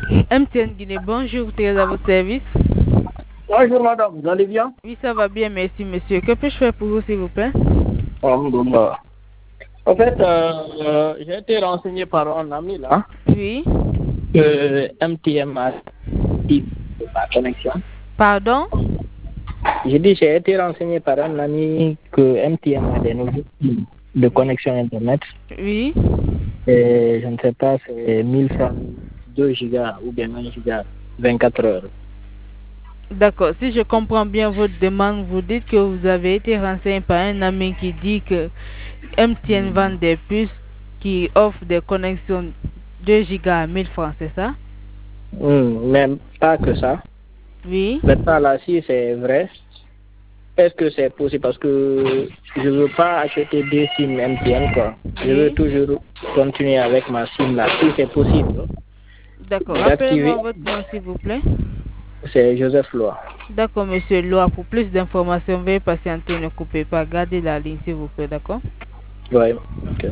MTN Guinée, bonjour, très à votre service. Bonjour madame, vous allez bien? Oui, ça va bien, merci monsieur. Que puis-je faire pour vous, s'il vous plaît? Alhamdoulilah. En fait, j'ai été renseigné par un ami là Oui. que MTN a dit la connexion. Pardon? J'ai été renseigné par un ami que MTN a des nouveaux types de connexion Internet. Oui. Et je ne sais pas, c'est 1000 francs, 2 gigas ou bien 1 giga, 24 heures. D'accord. Si je comprends bien votre demande, vous dites que vous avez été renseigné par un ami qui dit que MTN vend des puces qui offrent des connexions 2 gigas à 1000 francs, c'est ça? Même pas que ça. Oui. Maintenant là, si c'est vrai, est-ce que c'est possible? Parce que je ne veux pas acheter deux SIM MTN, quoi. Je veux Oui. toujours continuer avec ma SIM là. Si c'est possible D'accord. d'activer, Rappelez-moi votre nom, s'il vous plaît. c'est Joseph Loa. D'accord, monsieur Loa. Pour plus d'informations, veuillez patienter, ne coupez pas. Gardez la ligne, s'il vous plaît, d'accord? Ouais, ok.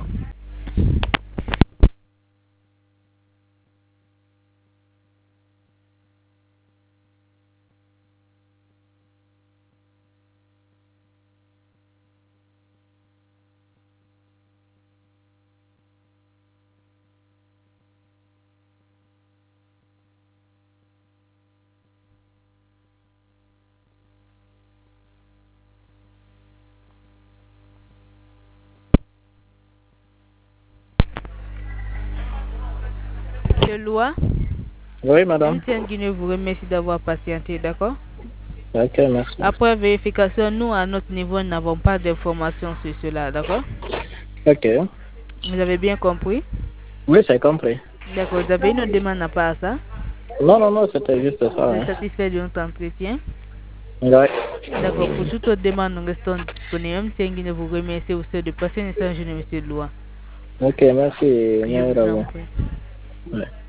Monsieur Loa, Oui, madame. MTN Guinée vous remercie d'avoir patienté, d'accord? Ok, merci. Après vérification, nous, à notre niveau, nous n'avons pas d'informations sur cela, d'accord? Ok. Vous avez bien compris? Oui, c'est compris. D'accord, vous avez une demande à part ça? Non, non, non, c'était juste Vous ça. êtes Hein. satisfait de notre entretien? Ouais. D'accord, pour toute autre demande, nous restons disponibles. MTN Guinée vous remercie aussi de passer un échange de monsieur Loa. Ok, merci. Je Meilleur vous à en vous. prie. Ouais.